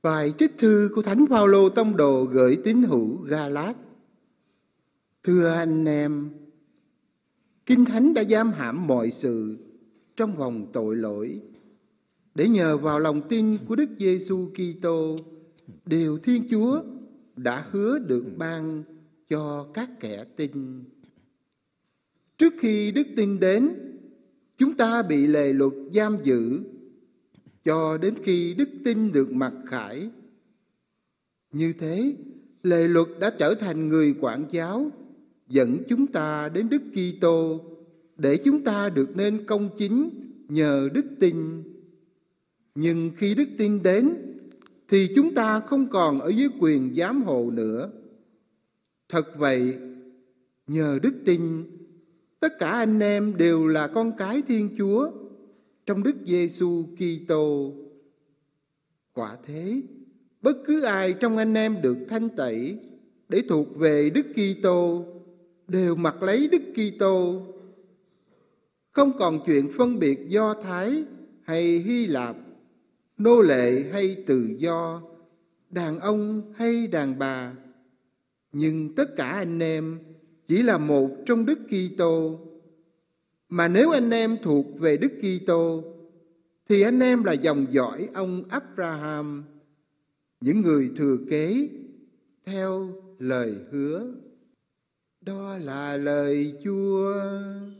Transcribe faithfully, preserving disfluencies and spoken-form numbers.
Bài trích thư của Thánh Phaolô tông đồ gửi tín hữu Ga-lát. Thưa anh em, Kinh Thánh đã giam hãm mọi sự trong vòng tội lỗi, để nhờ vào lòng tin của Đức Giêsu Kitô, điều Thiên Chúa đã hứa được ban cho các kẻ tin. Trước khi đức tin đến, chúng ta bị lề luật giam giữ cho đến khi đức tin được mặc khải. Như thế, lề luật đã trở thành người quản giáo, dẫn chúng ta đến Đức Kitô để chúng ta được nên công chính nhờ đức tin. Nhưng khi đức tin đến thì chúng ta không còn ở dưới quyền giám hộ nữa. Thật vậy, nhờ đức tin, tất cả anh em đều là con cái Thiên Chúa trong Đức Giêsu Kitô. Quả thế, bất cứ ai trong anh em được thanh tẩy để thuộc về Đức Kitô đều mặc lấy Đức Kitô. Không còn chuyện phân biệt Do Thái hay Hy Lạp, nô lệ hay tự do, đàn ông hay đàn bà, nhưng tất cả anh em chỉ là một trong Đức Kitô. Mà nếu anh em thuộc về Đức Kitô thì anh em là dòng dõi ông Abraham, những người thừa kế theo lời hứa. Đó là lời Chúa.